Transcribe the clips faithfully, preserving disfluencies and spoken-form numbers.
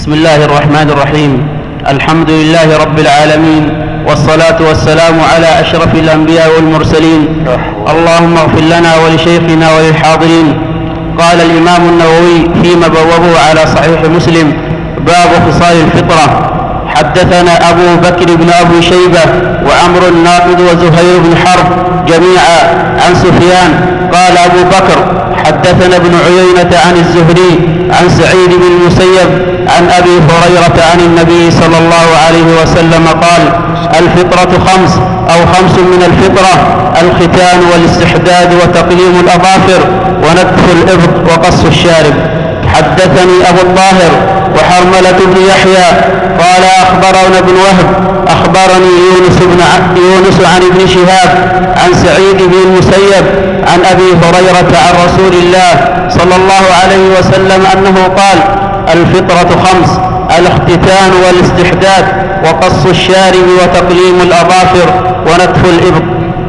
بسم الله الرحمن الرحيم. الحمد لله رب العالمين، والصلاة والسلام على أشرف الأنبياء والمرسلين. اللهم اغفر لنا ولشيخنا وللحاضرين. قال الإمام النووي فيما بوبه على صحيح مسلم: باب خصال الفطرة. حدثنا أبو بكر بن أبي شيبة وعمر الناقد وزهير بن حرب جميعا عن سفيان. قال أبو بكر: حدثنا ابن عيينة عن الزهري عن سعيد بن المسيب عن أبي هريرة عن النبي صلى الله عليه وسلم قال: الفطرة خمس أو خمس من الفطرة: الختان والاستحداد وتقليم الأظافر ونتف الإبط وقص الشارب. حدثني أبو الطاهر وحرملة بن يحيى قال: أخبرنا ابن وهب أخبرني يونس, بن ع... يونس عن ابن شهاب عن سعيد بن المسيب عن أبي هريرة عن رسول الله صلى الله عليه وسلم أنه قال: الفطرة خمس: الاختتان والاستحداد وقص الشارب وتقليم الأظافر ونتف الإبط.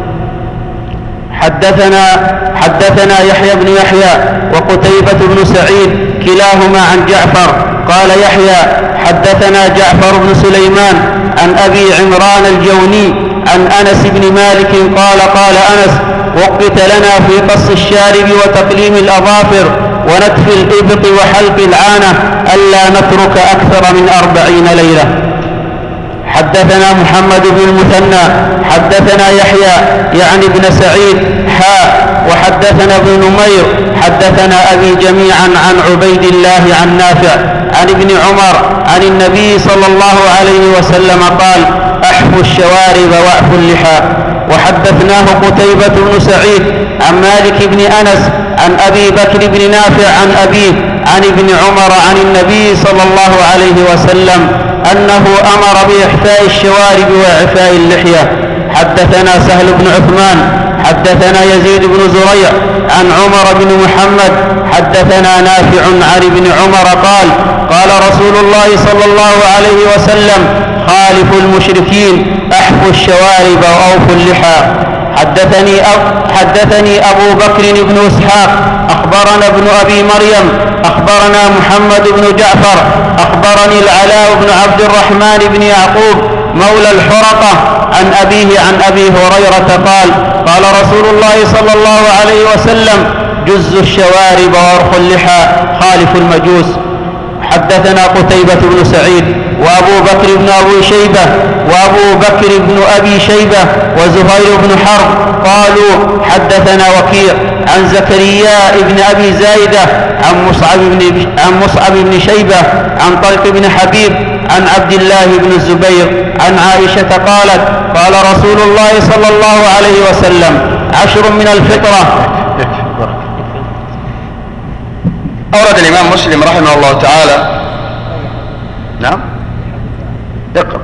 حدثنا حدثنا يحيى بن يحيى وقتيبة بن سعيد كلاهما عن جعفر. قال يحيى: حدثنا جعفر بن سليمان عن أبي عمران الجوني عن أنس بن مالك قال: قال أنس: وقت لنا في قص الشارب وتقليم الأظافر ونتف الإبط وحلق العانة ألا نترك أكثر من أربعين ليلة. حدثنا محمد بن المثنى حدثنا يحيى يعني ابن سعيد حاء وحدثنا ابن نمير حدثنا أبي جميعا عن عبيد الله عن نافع عن ابن عمر عن النبي صلى الله عليه وسلم قال: أحفوا الشوارب وأعفوا اللحى. وحدثناه قتيبة بن سعيد عن مالك بن أنس عن أبي بكر بن نافع عن أبيه عن ابن عمر عن النبي صلى الله عليه وسلم أنه أمر بإحفاء الشوارب وإعفاء اللحية. حدثنا سهل بن عثمان حدثنا يزيد بن زريع عن عمر بن محمد حدثنا نافع عن ابن عمر قال: قال رسول الله صلى الله عليه وسلم: خالفوا المشركين، أحفوا الشوارب وأوفوا اللحى. حدثني, أب حدثني أبو بكر بن إسحاق أخبرنا ابن أبي مريم أخبرنا محمد بن جعفر أخبرني العلاء بن عبد الرحمن بن يعقوب مولى الحرقة عن أبيه عن أبي هريرة قال: قال رسول الله صلى الله عليه وسلم: جزوا الشوارب وارخوا اللحى، خالفوا المجوس. حدثنا قتيبة بن سعيد وأبو بكر بن أبي شيبة وأبو بكر بن أبي شيبة وزهير بن حرب قالوا: حدثنا وكيع عن زكريا بن أبي زايدة عن مصعب بن, عن مصعب بن شيبة عن طلق بن حبيب عن عبد الله بن الزبير عن عائشة قالت: قال رسول الله صلى الله عليه وسلم: عشر من الفطرة. أورد الإمام مسلم رحمه الله تعالى. نعم اقرأ.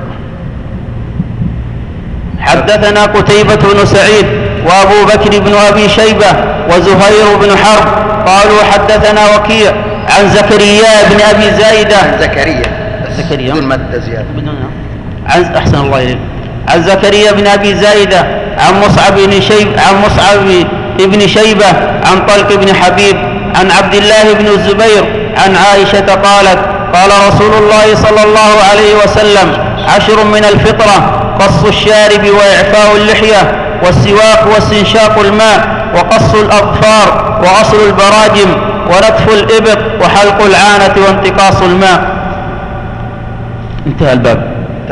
حدثنا قتيبة بن سعيد وأبو بكر بن أبي شيبة وزهير بن حرب قالوا: حدثنا وكيع عن زكريا بن أبي زايدة عن زكريا زكريا بدون مد زيادة عن أحسن الله إليك عن زكريا بن أبي زايدة عن مصعب بن شيب عن مصعب بن شيبة عن طلق بن حبيب عن عبد الله بن الزبير عن عائشة قالت: قال رسول الله صلى الله عليه وسلم: عشر من الفطرة: قص الشارب وإعفاء اللحية والسواك واستنشاق الماء وقص الأظفار وغسل البراجم ونتف الإبط وحلق العانة وانتقاص الماء. انتهى الباب.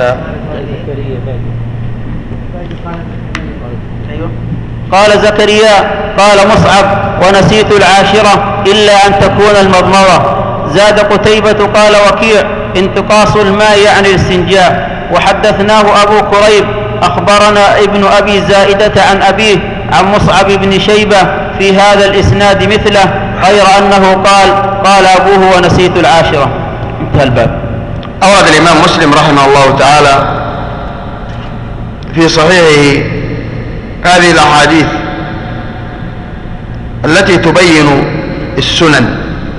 قال زكريا: قال مصعب: ونسيت العاشرة إلا أن تكون المضمضة. زاد قتيبة قال وكيع: انتقاص الماء يعني الاستنجاء. وحدثناه أبو كريب أخبرنا ابن أبي زائدة عن أبيه عن مصعب بن شيبة في هذا الإسناد مثله، غير أنه قال: قال أبوه: ونسيت العاشرة. انتهى الباب. أورد الإمام مسلم رحمه الله تعالى في صحيحه هذه الأحاديث التي تبين السنن،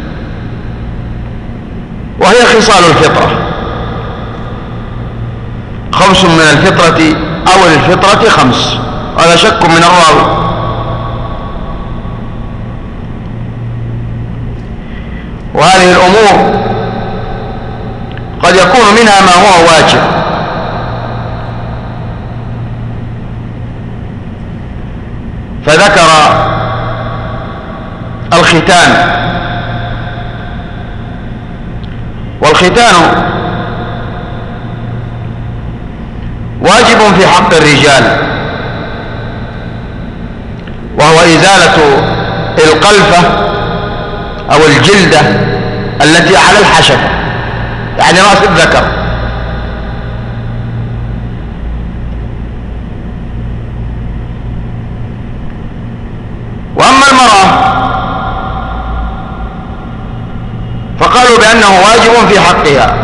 وهي خصال الفطرة. خمس من الفطرة أو الفطرة خمس، هذا شك من الراوي. وهذه الأمور قد يكون منها ما هو واجب. فذكر الختان، والختان واجب في حق الرجال، وهو إزالة القلفة أو الجلدة التي على الحشفة، يعني رأس الذكر. وأما المرأة فقالوا بأنه واجب في حقها،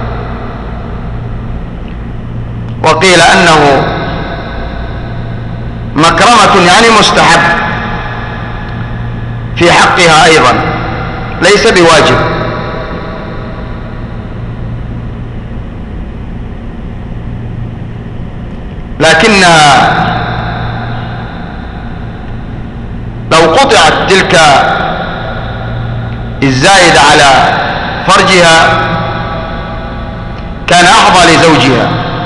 وقيل أنه مكرمة يعني مستحب في حقها أيضا، ليس بواجب. لكنها لو قطعت تلك الزائدة على فرجها كان أحظى لزوجها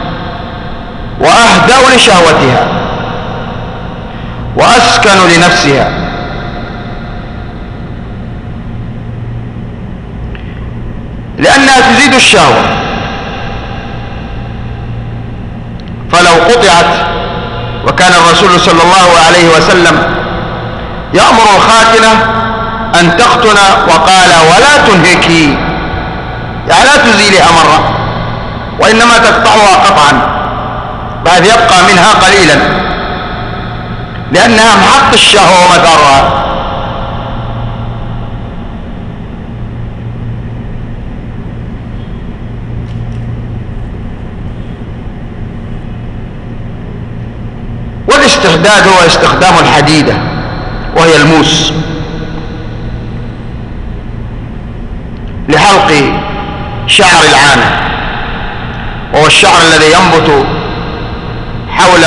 وأهدأ لشهوتها وأسكن لنفسها، لأنها تزيد الشهوة. فلو قطعت، وكان الرسول صلى الله عليه وسلم يأمر الخاتنة أن تختن، وقال ولا تنهكي، يعني لا تزيلها مرة، وإنما تقطعها قطعا بعد يبقى منها قليلا، لأنها محط الشهوة ومثارها. والاستحداد هو استخدام الحديدة وهي الموس لحلق شعر العانة، وهو الشعر الذي ينبت حول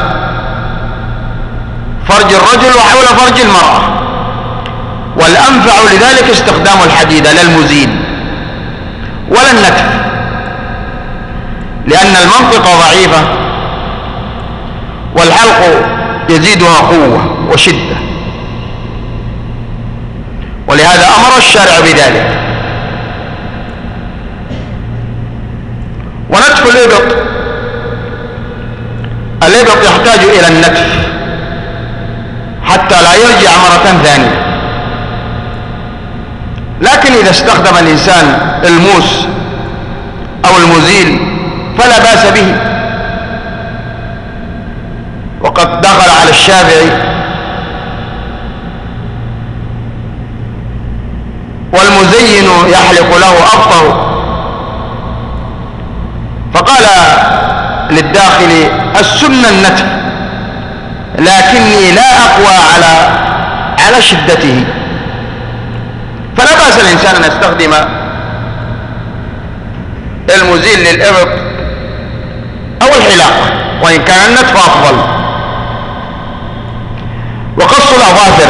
فرج الرجل وحول فرج المرأة، والأنفع لذلك استخدام الحديدة لا المزيل ولا النتف، لأن المنطقة ضعيفة والحلق يزيدها قوة وشدة، ولهذا أمر الشارع بذلك. ونتف الإبط، الإبط يحتاج إلى النتف حتى لا يرجع مرة ثانية، لكن إذا استخدم الإنسان الموس أو المزيل فلا بأس به. وقد دخل على الشافعي والمزين يحلق له أبطه، فقال للداخل السنة النتف، لكني لا أقوى على على شدته. فلا بأس الإنسان أن يستخدم المزيل للإبط أو الحلاقة، وإن كان النتف أفضل. وقص الأظافر،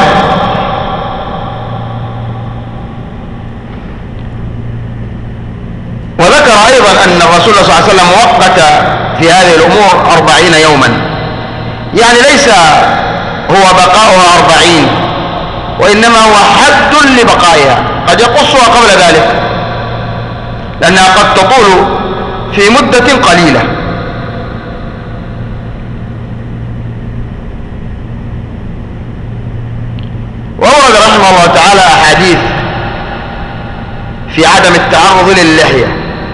وذكر أيضا أن الرسول صلى الله عليه وسلم وقت في هذه الأمور أربعين يوما، يعني ليس هو بقاؤها أربعين، وإنما هو حد لبقائها، قد يقصها قبل ذلك لأنها قد تطول في مدة قليلة. وورد رحمه الله تعالى أحاديث في عدم التعرض للحية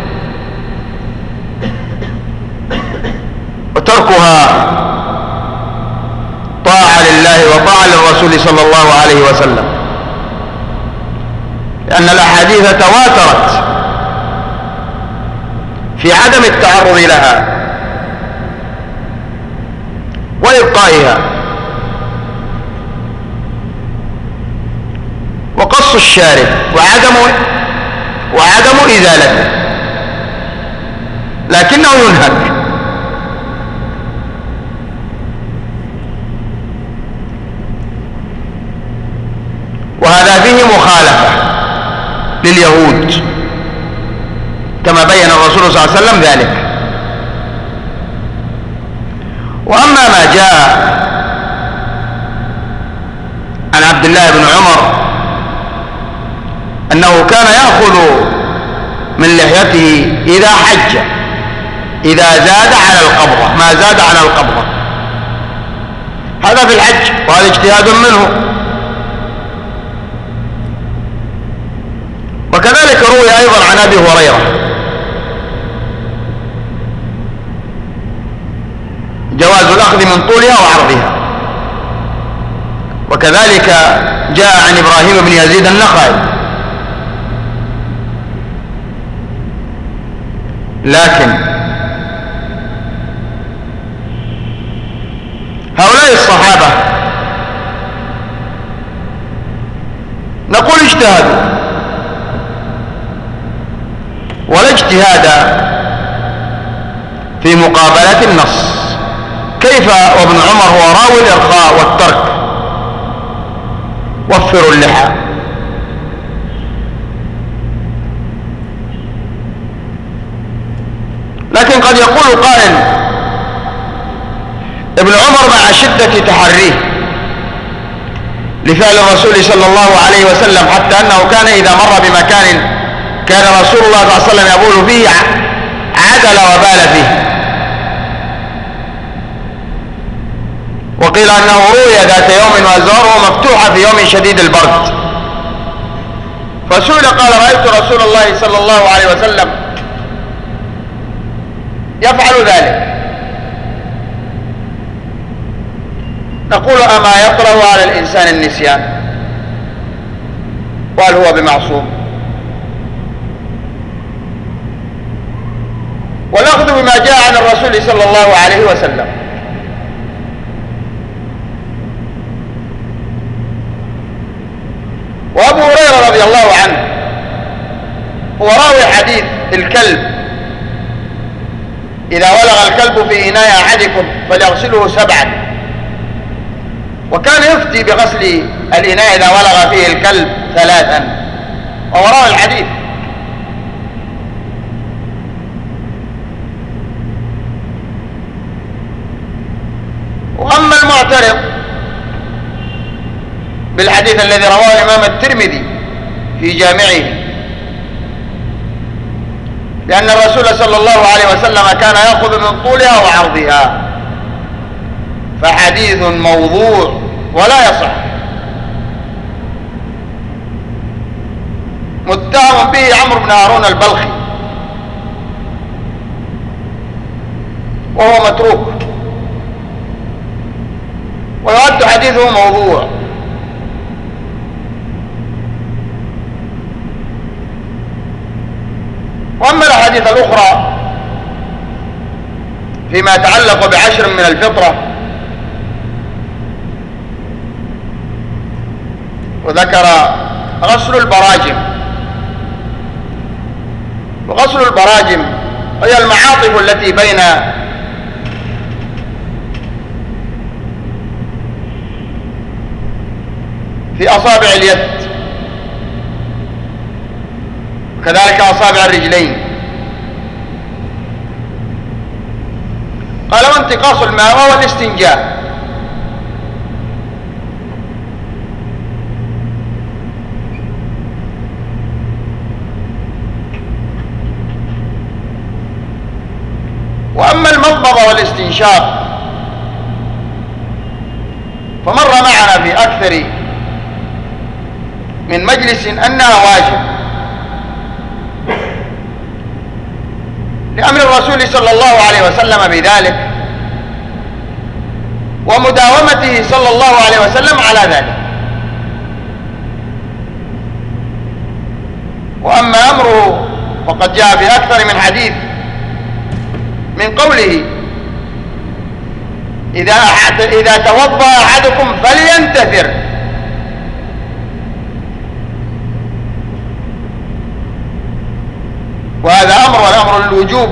وتركها طاعة لله وطاعة للرسول صلى الله عليه وسلم، لأن الأحاديث تواترت في عدم التعرض لها وإبقائها. وقص الشارب وعدم وعدم إزالته، لكنه ينهك. وهذا فيه مخالفة لليهود، كما بين الرسول الرسول صلى الله عليه وسلم ذلك. وأما ما جاء عن عبد الله بن عمر أنه كان يأخذ من لحيته إذا حج إذا زاد على القبضة، ما زاد على القبضة، هذا في الحج، وهذا اجتهاد منه. وكذلك روي أيضا عن أبي هريرة جواز الأخذ من طولها وعرضها. وكذلك جاء عن إبراهيم بن يزيد النخعي. لكن هؤلاء الصحابة نقول اجتهادوا، ولا اجتهاد في مقابلة النص. كيف وابن عمر هو راوي الإرخاء والترك؟ وفروا اللحى. لكن قد يقول قائل ابن عمر مع شدة تحريه لفعل الرسول صلى الله عليه وسلم، حتى أنه كان إذا مر بمكان كان رسول الله صلى الله عليه وسلم يقول فيه عدل وبال فيه. وقيل أنه روي ذات يوم وأزواره مفتوحة في يوم شديد البرد، فسئل قال رأيت رسول الله صلى الله عليه وسلم يفعل ذلك. نقول أما يطرأ على الإنسان النسيان؟ وهل هو بمعصوم؟ والأخذ بما جاء عن الرسول صلى الله عليه وسلم. وأبو هريرة رضي الله عنه هو راوي حديث الكلب إذا ولغ الكلب في إناء أحدكم فليغسله سبعا، وكان يفتي بغسل الإناء إذا ولغ فيه الكلب ثلاثا، وهو راوي الحديث. وأما المعترض بالحديث الذي رواه الإمام الترمذي في جامعه، لأن الرسول صلى الله عليه وسلم كان يأخذ من طولها وعرضها، فحديث موضوع ولا يصح، متهم به عمرو بن هارون البلخي وهو متروك، ويعد حديثه موضوع. وأما الأحاديث الأخرى فيما يتعلق بعشر من الفطرة، وذكر غسل البراجم. وغسل البراجم هي المعاطف التي بين في أصابع اليد، وكذلك أصابع الرجلين. قال وانتقاص الماء وهو الاستنجاء. وأما المضمضة والاستنشاق فمر معنا في أكثر من مجلس أنها واجب، لأمر الرسول صلى الله عليه وسلم بذلك ومداومته صلى الله عليه وسلم على ذلك. وأما أمره وقد جاء في أكثر من حديث من قوله إذا, إذا توضأ أحدكم فلينتثر، وهذا أمر والأمر للوجوب،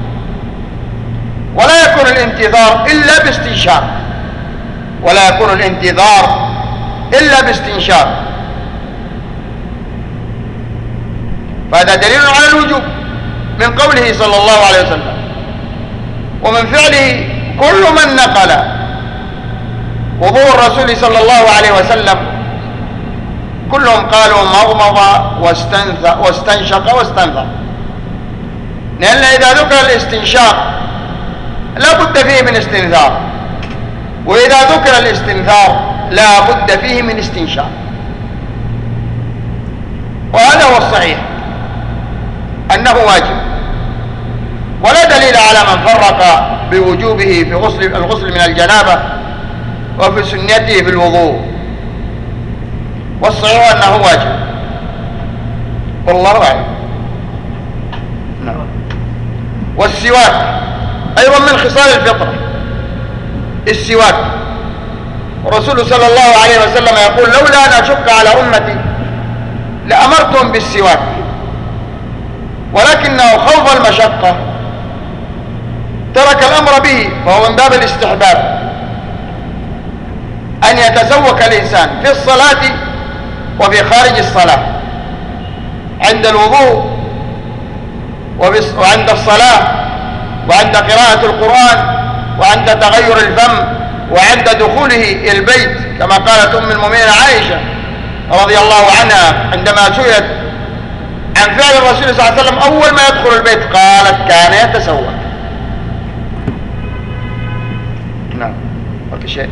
ولا يكون الانتظار إلا باستنشاق، ولا يكون الانتظار إلا باستنشاق، فهذا دليل على الوجوب. من قوله صلى الله عليه وسلم ومن فعله كل من نقل وضوء الرسول صلى الله عليه وسلم كلهم قالوا مضمض واستنشق واستنثر، لأن إذا ذكر الاستنشاق لا بد فيه من استنثار، وإذا ذكر الاستنثار لا بد فيه من استنشاق، وهذا هو الصحيح أنه واجب، ولا دليل على من فرق بوجوبه في غسل الغسل من الجنابة وفي سنته في الوضوء، والصحيح أنه واجب والله أعلم. نعم. والسواك أيضا من خصال الفطرة، السواك، والرسول صلى الله عليه وسلم يقول لولا أن أشق على أمتي لأمرتهم بالسواك، ولكنه خوف المشقة ترك الأمر به، فهو من باب الاستحباب أن يتسوك الإنسان في الصلاة وفي خارج الصلاة، عند الوضوء وعند الصلاة وعند قراءة القرآن وعند تغير الفم وعند دخوله البيت، كما قالت أم المؤمنين عائشة رضي الله عنها عندما سئلت عن فعل الرسول صلى الله عليه وسلم أول ما يدخل البيت قالت كان يتسوك. نعم. وفي شيء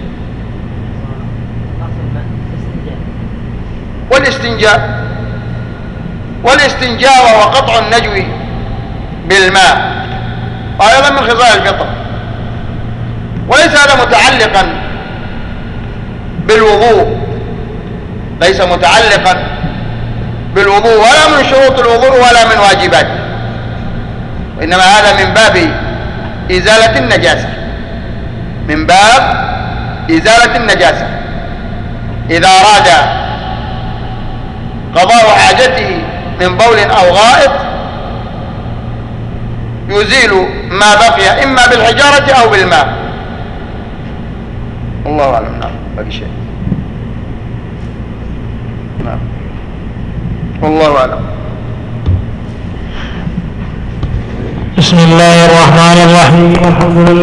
والاستنجاء والاستنجاء وهو قطع النجو بالماء، وأيضا من خصال الفطر، وليس هذا متعلقا بالوضوء، ليس متعلقا بالوضوء ولا من شروط الوضوء ولا من واجباته، وإنما هذا من باب إزالة النجاسة، من باب إزالة النجاسة. إذا أراد قضاء حاجته من بول أو غائط يزيل ما بقي إما بالحجارة أو بالماء. الله أعلم. نعم. باقي شيء. نعم. والله أعلم. بسم الله الرحمن الرحيم. الحمد لله.